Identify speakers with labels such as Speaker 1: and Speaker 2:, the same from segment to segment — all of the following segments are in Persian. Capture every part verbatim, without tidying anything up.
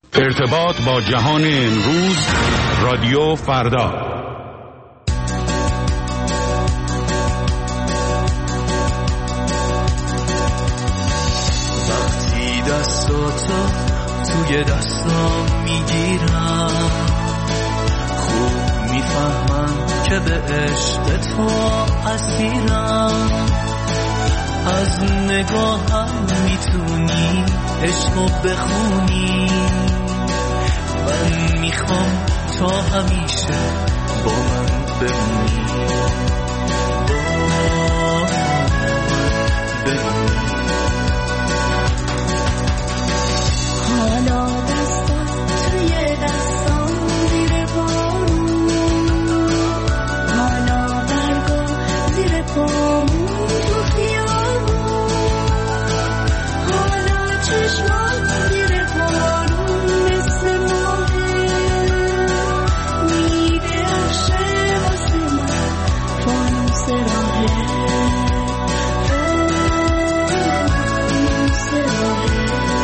Speaker 1: ارتباط با جهان امروز، رادیو فردا.
Speaker 2: وقتی دستاتو توی دستام میگیرم، خوب میفهمم که به عشق تو اسیرم. از نگاهم میتونی عشقو بخونی، من میخوام تا همیشه با من بمونی، با من بمونی.
Speaker 3: حالا دستم توی دستم زیر بارون، حالا برگا زیر پامون تو خیابون، حالا چشمات زیر بارون مثل ماهه، میدرخشه واسه من فانوس راهه، فانوس راهه.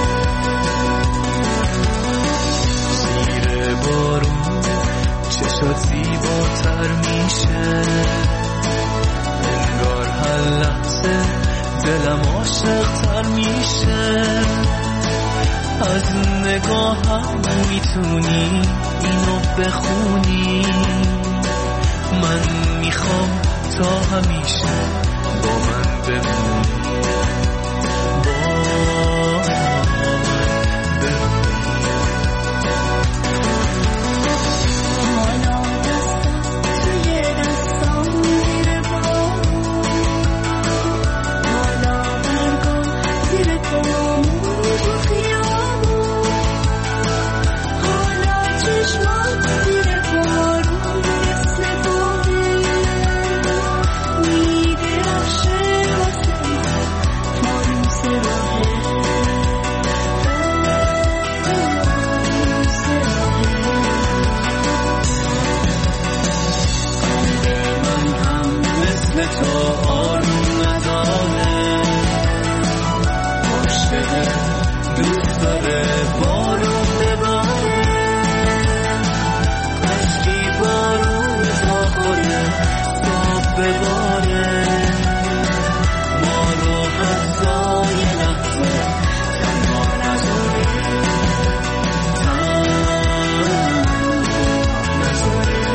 Speaker 2: زیر بارون چشات زیباتر میشه، انگار هر لحظه دلم عاشق‌تر میشه. از نگاهم میتونی اینو بخونی، من میخوام تا همیشه با من بمونی، با من بمونی.
Speaker 3: حالا دستم توی دستم زیر بارون، حالا برگا زیر پامون تو خیابون، حالا چشمات زیر بارون مثل باغه، میدرخشه واسه من فانوس راهه، فانوس راهه.
Speaker 2: من هم مثل تو آروم نداره، عاشقه دوست داره بارون بباره، کاشکی بارون تا خوره تا بباره، ما رو حتی یه لحظه تنها نذاره، تنها نذاره.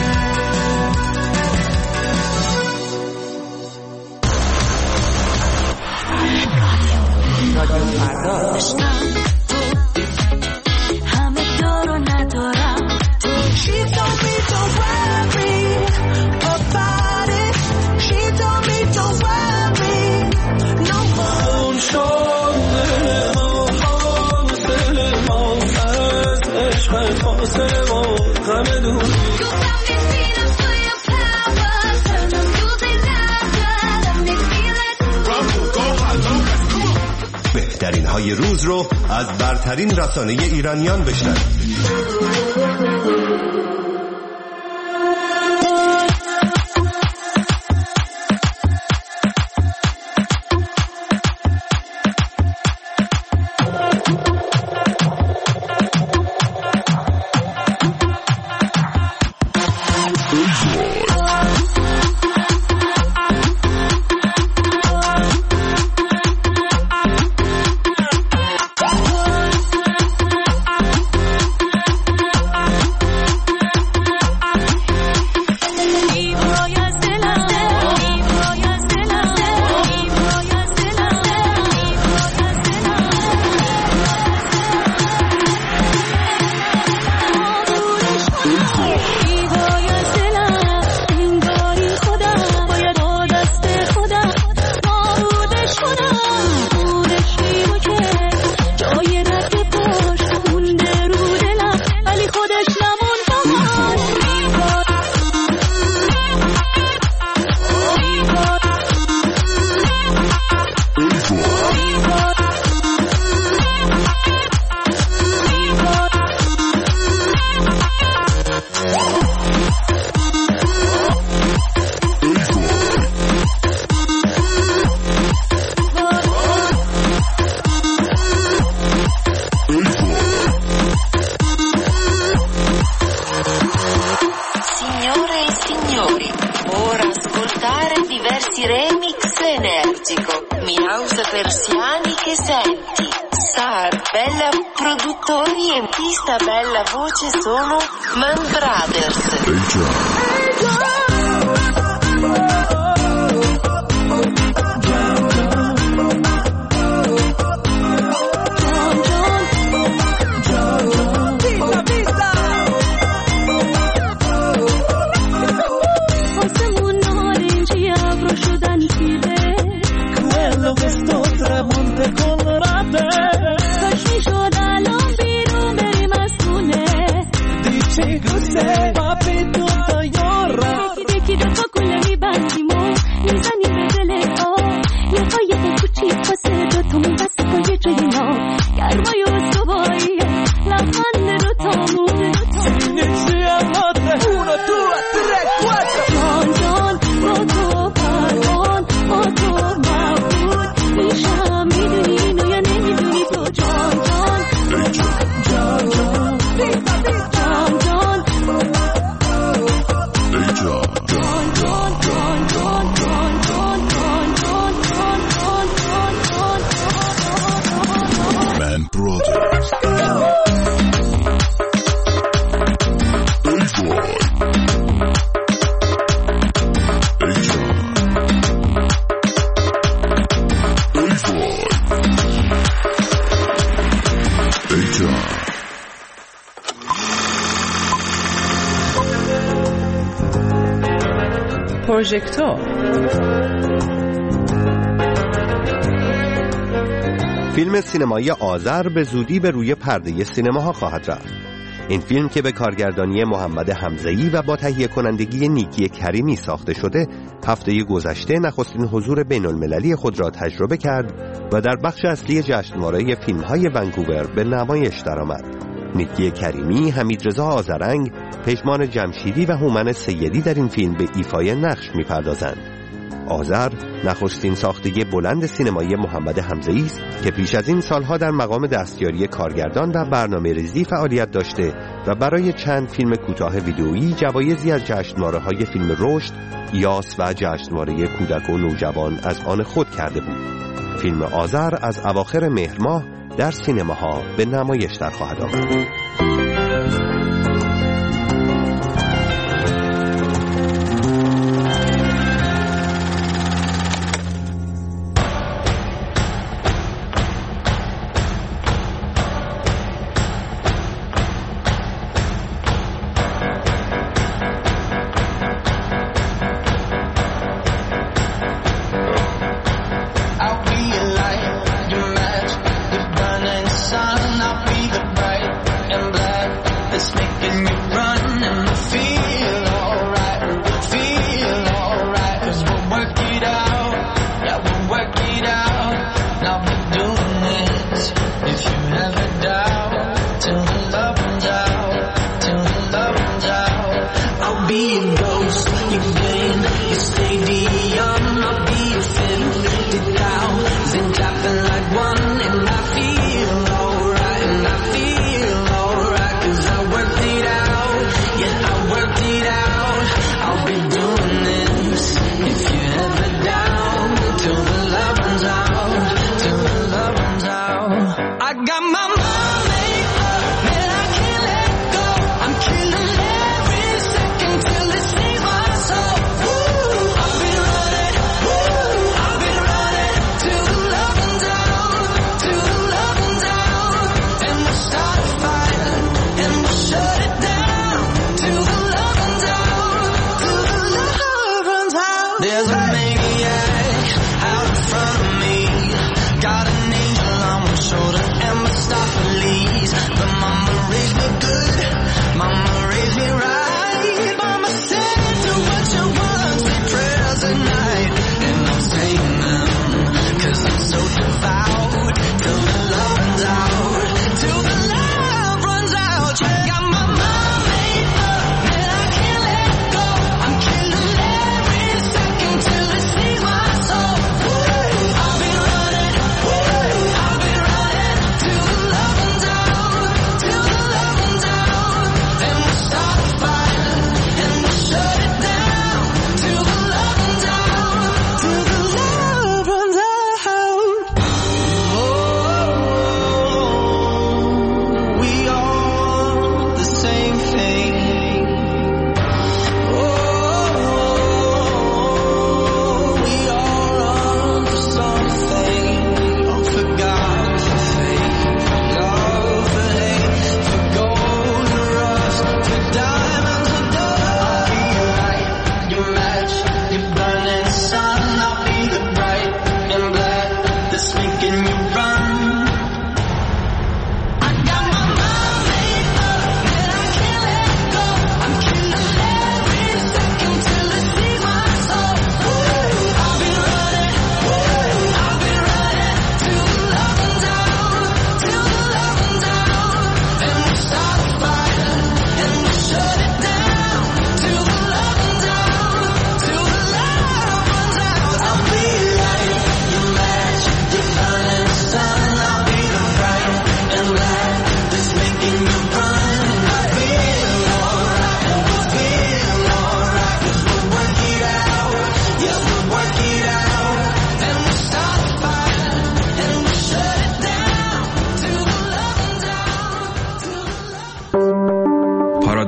Speaker 3: همه دارو ندارم تو. She told me don't worry about it. She told me don't worry no more.
Speaker 2: اون شده ما حاصل ما از عشق فاصله ما غم دور.
Speaker 3: You got me feeling for your power. Turn the music louder. Let me feel it.
Speaker 4: بهترین های روز رو از برترین رسانه ایرانیان بشنوید.
Speaker 5: magico, mi house persiani che senti. Star, bella produttori e pista bella voce sono Man Brothers.
Speaker 2: Questo tramonte colorate Faccio da lombiro meri masune Dici cos'è papi tutta yorra Deki da fakule mi bandimo Nizani bedele o Ya kaya da kuchi pase do tomu basa ko ye chino Yar mayo soboy La fanne do tomu Inizi amate Uno, due, tre, quattro John, John, moto parmon Moto mabut Isha miduni ya neni duni to John, John John, John Pizza, pizza John, John John, John, John, John, John, John, John, John, John, John, John, John, Man Brothers
Speaker 6: پروژکتور
Speaker 4: فیلم سینمایی آذر به زودی به روی پرده سینماها خواهد رفت. این فیلم که به کارگردانی محمد حمزه‌ای و با تهیه کنندگی نیکی کریمی ساخته شده، هفته گذشته نخستین حضور بین المللی خود را تجربه کرد و در بخش اصلی جشنواره فیلم‌های ونکوور به نمایش درآمد. نیکی کریمی، حمیدرضا آذرنگ، پژمان جمشیدی و هومن سیدی در این فیلم به ایفای نقش می‌پردازند. آذر نخستین ساختگی بلند سینمایی محمد حمزه‌ای است که پیش از این سالها در مقام دستیاری کارگردان و برنامه‌ریزی فعالیت داشته و برای چند فیلم کوتاه ویدئویی جوایزی از جشنواره‌های فیلم رشد، یاس و جشنواره کودک و نوجوان از آن خود کرده بود. فیلم آذر از اواخر مهر ماه در سینماها به نمایش در خواهد آمد.
Speaker 3: It out.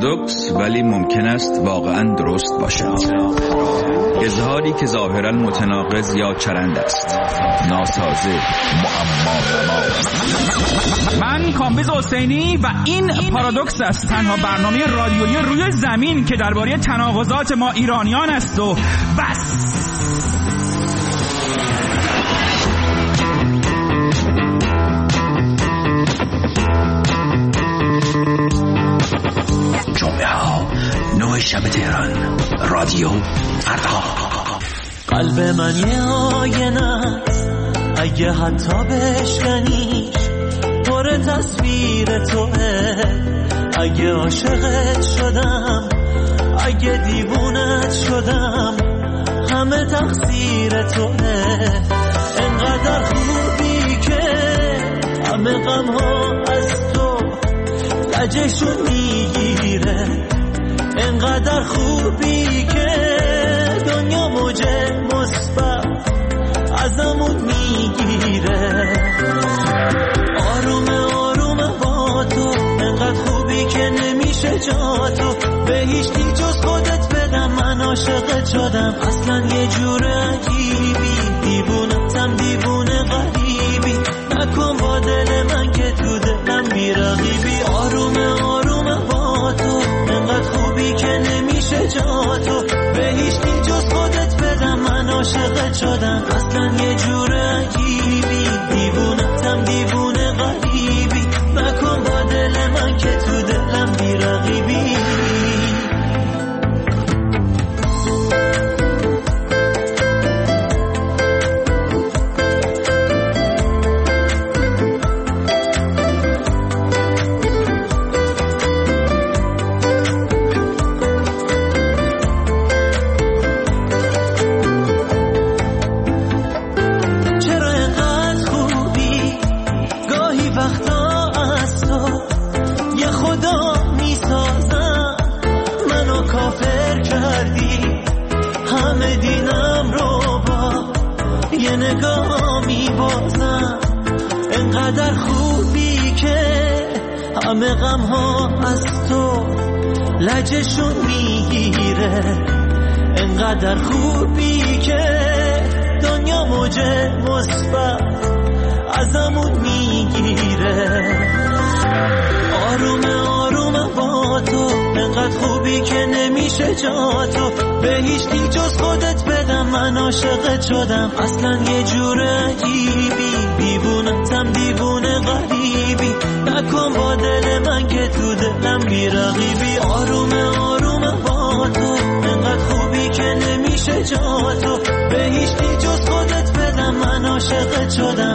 Speaker 6: پارادوکس ولی ممکن است واقعا درست باشد. اظهاری که ظاهرا متناقض یا چرند است، ناسازه، معما.
Speaker 7: من کامبیز حسینی و این پارادوکس است، تنها برنامه رادیویی روی زمین که درباره تناقضات ما ایرانیان است و بس.
Speaker 6: جمعه ها نوع شب تهران، رادیو فردا.
Speaker 2: قلب من یه آینه اگه حتی بشکنیش پر تصویر توه. اگه عاشقت شدم، اگه دیوونت شدم، همه تقصیر توه. انقدر خوبی که همه غم ها از تو لجشون میگیره. انقدر خوبی که دنیا موجه مثبت ازمون میگیره. آرومه آرومه با تو، انقدر خوبی که نمیشه جا تو. به هیچ کی جز خودت بدم، من عاشقت شدم. اصلا یه جور عجیبی، دیوونتم دیوونه غریبی. نکن با دل من که تو دلم بیرقیبی. آرومه آرومه با تو، انقدر خوبی که نمیشه جا تو. به هیچ کی جز خودت بدم، من عاشقت شدم. اصلا یه جور عجیبی، دیوونتم دیوونه غریبی. نکن با دل من که تو دلم بیرقیبی. انقدر خوبی که همه غم ها از تو لجشون میگیره. انقدر خوبی که دنیا موجه مثبت ازمون میگیره. آرومه آرومه با تو، انقدر خوبی که نمیشه جا تو. به هیچ کی جز خودت بدم، من عاشقت شدم. اصلا یه جور عجیبی، دیوونتم دیوونه غریبی. نکن با دل من که تو دلم بیرقیبی. آرومه آرومه با تو، انقدر خوبی که نمیشه جا تو. به هیچ کی جز خودت بدم، من عاشقت شدم.